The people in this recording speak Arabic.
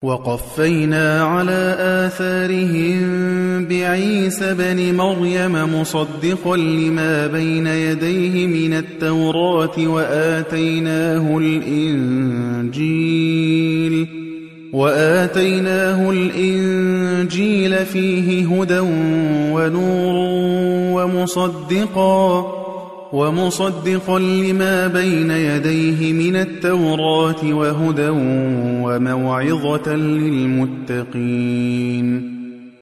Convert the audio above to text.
وَقَفَّيْنَا عَلَىٰ آثَارِهِم بِعِيسَى ابْنِ مَرْيَمَ مُصَدِّقًا لِّمَا بَيْنَ يَدَيْهِ مِنَ التَّوْرَاةِ وَآتَيْنَاهُ الْإِنجِيلَ فِيهِ هُدًى وَنُورٌ وَمُصَدِّقًا لِّمَا بَيْنَ يَدَيْهِ مِنَ التَّوْرَاةِ وَهُدًى وَمَوْعِظَةً لِّلْمُتَّقِينَ